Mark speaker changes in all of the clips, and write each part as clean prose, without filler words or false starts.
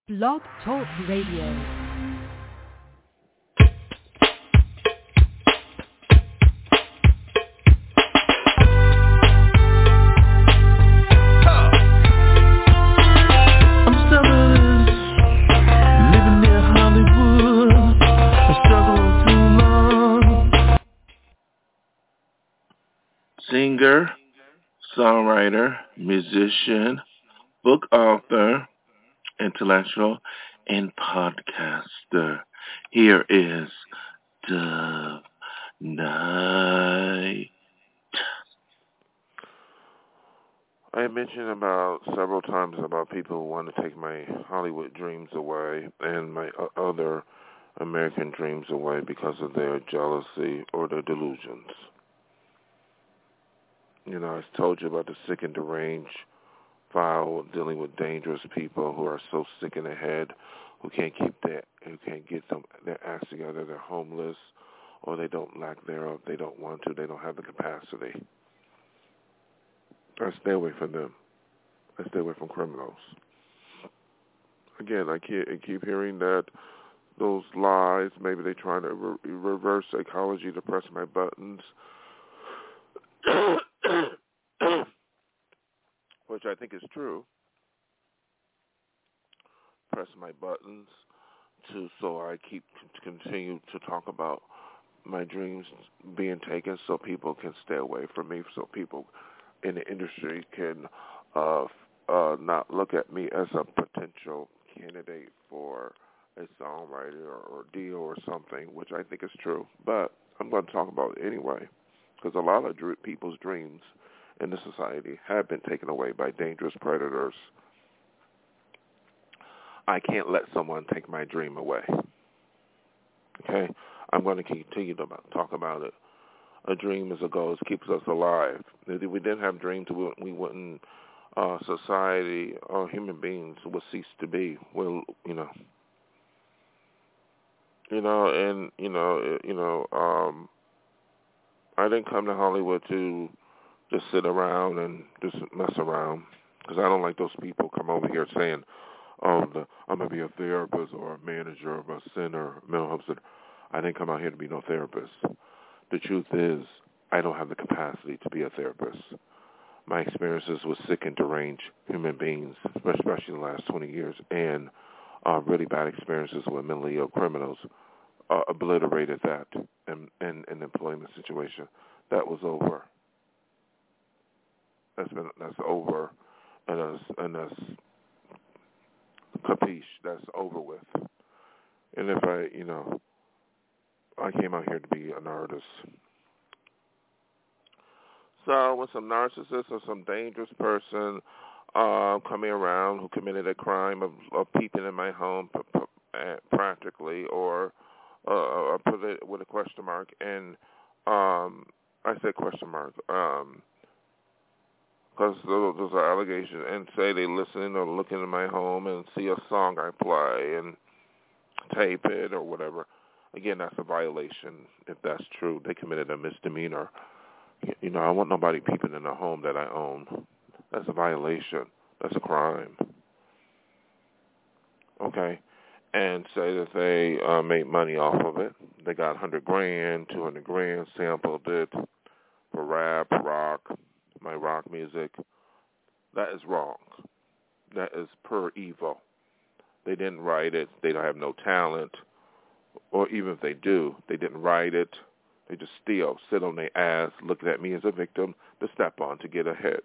Speaker 1: Blog Talk Radio.
Speaker 2: Singer, songwriter, musician, book author, intellectual, and podcaster. Here is Dove Night. I mentioned about several times about people who want to take my Hollywood dreams away and my other American dreams away because of their jealousy or their delusions. You know, I told you about the sick and deranged file dealing with dangerous people who are so sick in the head, who can't get their acts together. They're homeless, or they don't lack thereof. They don't want to. They don't have the capacity. I stay away from them. I stay away from criminals. Again, I keep hearing that those lies. Maybe they're trying to reverse psychology to press my buttons. Which I think is true. Press my buttons so I continue to talk about my dreams being taken, so people can stay away from me, so people in the industry can not look at me as a potential candidate for a songwriter or deal or something, which I think is true. But I'm going to talk about it anyway, because a lot of people's dreams in the society have been taken away by dangerous predators. I can't let someone take my dream away. Okay? I'm going to continue to talk about it. A dream is a goal. It keeps us alive. If we didn't have dreams, we wouldn't, society or human beings would cease to be. Well, I didn't come to Hollywood to just sit around and just mess around, because I don't like those people come over here saying, I'm going to be a therapist or a manager of a center, mental health center. I didn't come out here to be no therapist. The truth is, I don't have the capacity to be a therapist. My experiences with sick and deranged human beings, especially in the last 20 years, and really bad experiences with mentally ill criminals, obliterated that in an employment situation. That was over. That's over, and that's capiche. That's over with. And if I came out here to be an artist. So when some narcissist or some dangerous person coming around who committed a crime of peeping in my home practically, or put it with a question mark, and I say question mark, because those are allegations, and say they listen or look into my home and see a song I play and tape it or whatever. Again, that's a violation. If that's true, they committed a misdemeanor. I want nobody peeping in a home that I own. That's a violation. That's a crime. Okay? And say that they made money off of it. They got $100,000, $200,000, sampled it for rap, rock, my rock music. That is wrong. That is per evil. They didn't write it. They don't have no talent. Or even if they do, they didn't write it. They just steal, sit on their ass, looking at me as a victim to step on to get ahead.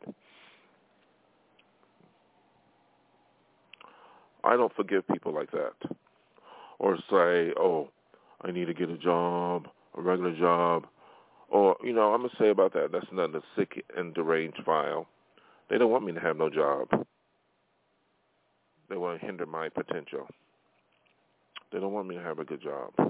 Speaker 2: I don't forgive people like that. Or say, I need to get a job, a regular job. Or, I'm going to say about that, that's another sick and deranged file. They don't want me to have no job. They want to hinder my potential. They don't want me to have a good job.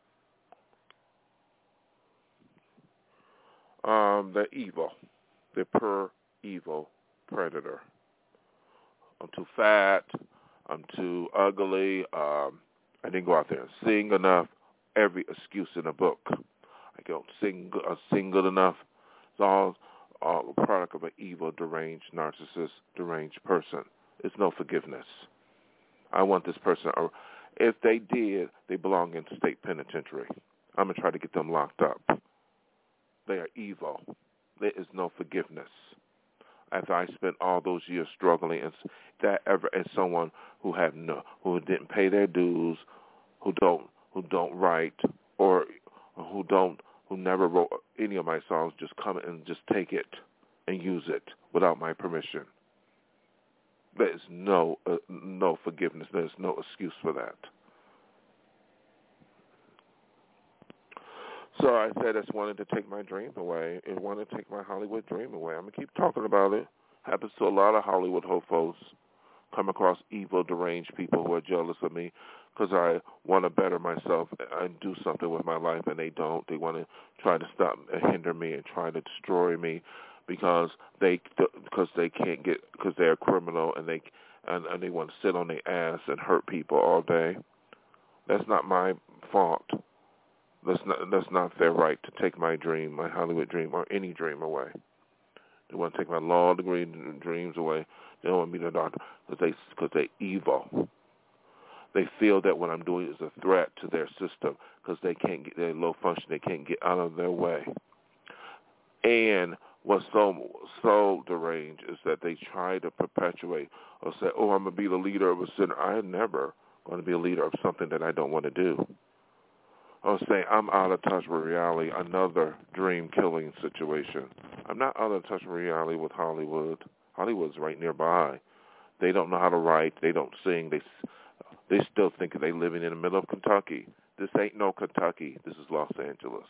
Speaker 2: They're evil. They're pure evil predator. I'm too fat. I'm too ugly. I didn't go out there and sing enough. Every excuse in the book. I don't sing good enough. It's all a product of an evil, deranged, narcissist, deranged person. It's no forgiveness. I want this person. If they did, they belong in state penitentiary. I'm going to try to get them locked up. They are evil. There is no forgiveness. After I spent all those years struggling, and that ever as someone who didn't pay their dues, who don't write, or who never wrote any of my songs, just come and just take it and use it without my permission. There is no forgiveness. There is no excuse for that. So I said, I just wanted to take my dream away. It wanted to take my Hollywood dream away. I'm going to keep talking about it. Happens to a lot of Hollywood hopefuls. Come across evil, deranged people who are jealous of me because I want to better myself and do something with my life, and they don't. They want to try to stop and hinder me and try to destroy me because they're a criminal and they want to sit on their ass and hurt people all day. That's not my fault. That's not their right to take my dream, my Hollywood dream, or any dream away. They want to take my law degree dreams away. They don't want me to doctor because they're evil. They feel that what I'm doing is a threat to their system because they're low function. They can't get out of their way. And what's so deranged is that they try to perpetuate or say, "Oh, I'm gonna be the leader of a center." I'm never going to be a leader of something that I don't want to do. Or say, I'm out of touch with reality, another dream-killing situation. I'm not out of touch with reality with Hollywood. Hollywood's right nearby. They don't know how to write. They don't sing. They still think they living in the middle of Kentucky. This ain't no Kentucky. This is Los Angeles.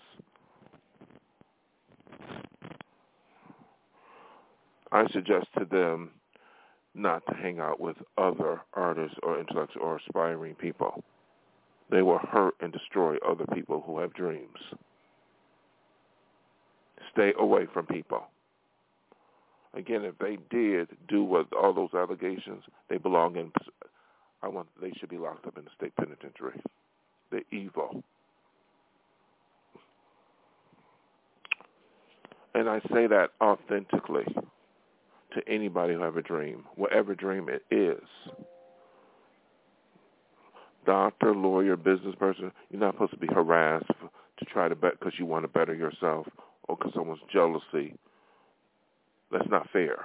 Speaker 2: I suggest to them not to hang out with other artists or intellectual or aspiring people. They will hurt and destroy other people who have dreams. Stay away from people. Again, if they did do what all those allegations, they belong in. They should be locked up in the state penitentiary. They're evil. And I say that authentically to anybody who have a dream, whatever dream it is. Doctor, lawyer, business person, you're not supposed to be harassed to try to bet because you want to better yourself or because someone's jealousy. That's not fair.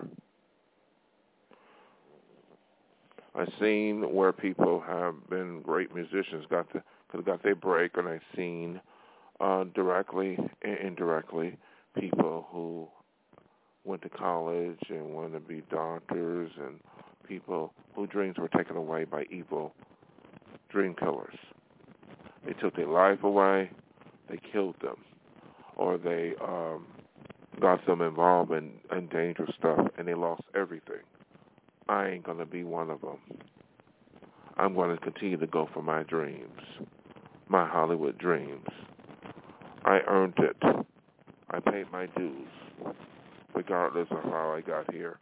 Speaker 2: I've seen where people have been great musicians, got their break, and I've seen directly and indirectly people who went to college and wanted to be doctors and people whose dreams were taken away by evil dream killers. They took their life away, they killed them, or they got them involved in dangerous stuff, and they lost everything. I ain't going to be one of them. I'm going to continue to go for my dreams, my Hollywood dreams. I earned it. I paid my dues, regardless of how I got here.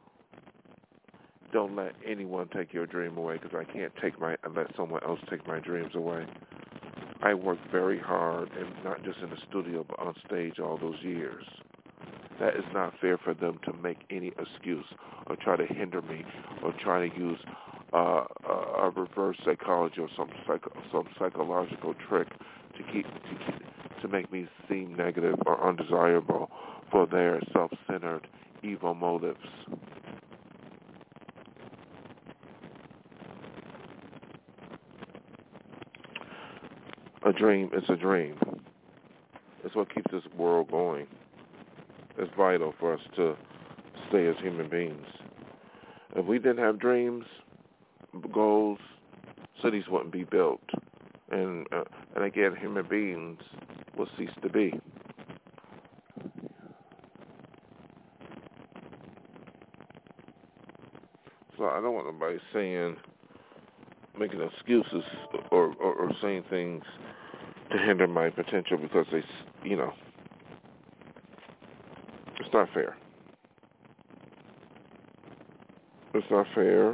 Speaker 2: Don't let anyone take your dream away because I can't let someone else take my dreams away. I worked very hard, and not just in the studio, but on stage all those years. That is not fair for them to make any excuse or try to hinder me or try to use a reverse psychology or some psychological trick to make me seem negative or undesirable for their self-centered evil motives. A dream is a dream. It's what keeps this world going. It's vital for us to stay as human beings. If we didn't have dreams, goals, cities wouldn't be built. And again, human beings will cease to be. So I don't want nobody making excuses or saying things to hinder my potential because it's not fair. It's not fair.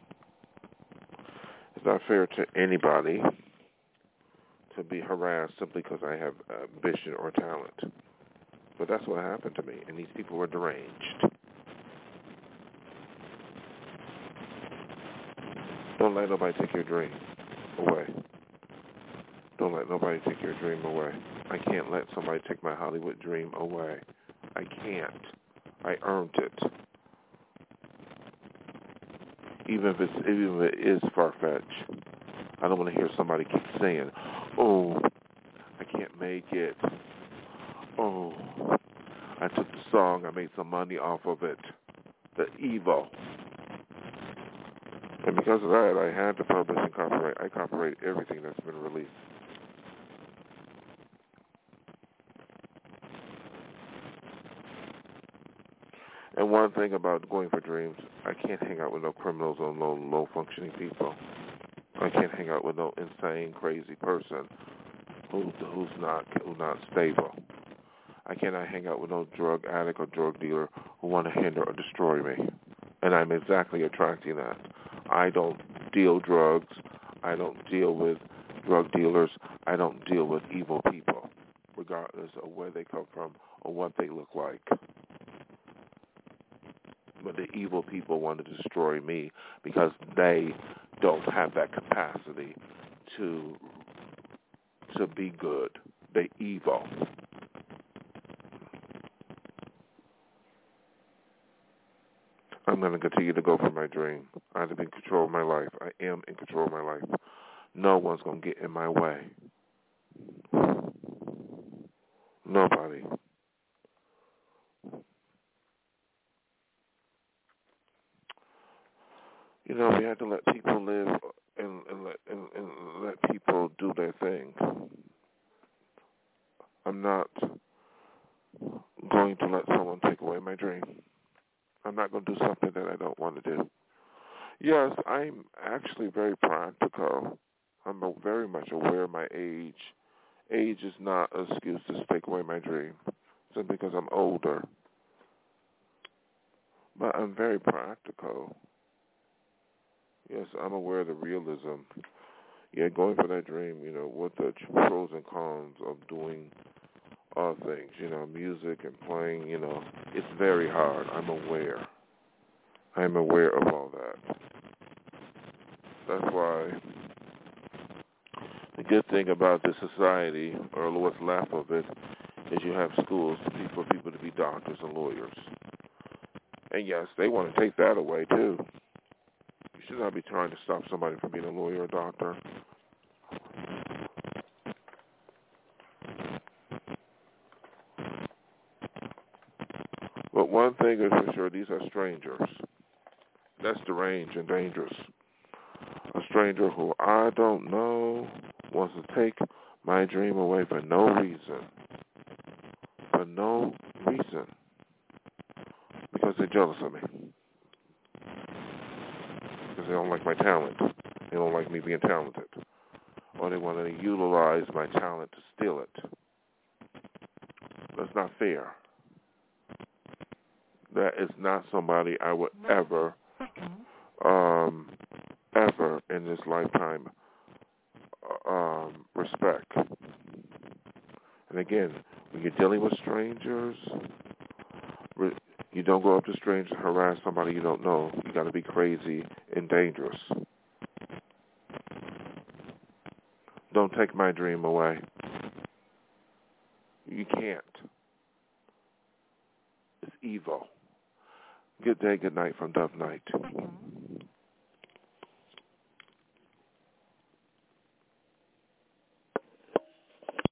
Speaker 2: It's not fair to anybody to be harassed simply because I have ambition or talent. But that's what happened to me, and these people were deranged. Don't let nobody take your dream away. Don't let nobody take your dream away. I can't let somebody take my Hollywood dream away. I can't. I earned it. Even if it is far-fetched. I don't want to hear somebody keep saying, "Oh, I can't make it. Oh, I took the song, I made some money off of it." The evil. And because of that, I had to publish and copyright. I copyright everything that's been released. And one thing about going for dreams, I can't hang out with no criminals or no low-functioning people. I can't hang out with no insane, crazy person who's not stable. I cannot hang out with no drug addict or drug dealer who want to hinder or destroy me. And I'm exactly attracting that. I don't deal drugs. I don't deal with drug dealers. I don't deal with evil people, regardless of where they come from or what they look like. But the evil people want to destroy me because they don't have that capacity to be good. They're evil. I'm going to continue to go for my dream. I have to be in control of my life. I am in control of my life. No one's going to get in my way. Nobody. You know, we have to let people live and let people do their thing. I'm not going to let someone take away my dream. I'm not going to do something that I don't want to do. Yes, I'm actually very practical. I'm very much aware of my age. Age is not an excuse to take away my dream, simply because I'm older. But I'm very practical. Yes, I'm aware of the realism. Yeah, going for that dream, you know, what the pros and cons of doing other things, you know, music and playing, you know, it's very hard. I'm aware. I'm aware of all that. That's why the good thing about this society, or what's left of it, is you have schools for people to be doctors and lawyers. And yes, they want to take that away too. You should not be trying to stop somebody from being a lawyer or doctor. But one thing is for sure, these are strangers. That's deranged and dangerous. A stranger who I don't know wants to take my dream away for no reason. For no reason. Because they're jealous of me. Because they don't like my talent. They don't like me being talented. Or they want to utilize my talent to steal it. That's not fair. That is not somebody I would ever in this lifetime respect. And again, when you're dealing with strangers, you don't go up to strangers and harass somebody you don't know. You got to be crazy and dangerous. Don't take my dream away. You can't. It's evil. Good day, good night from Dove Night.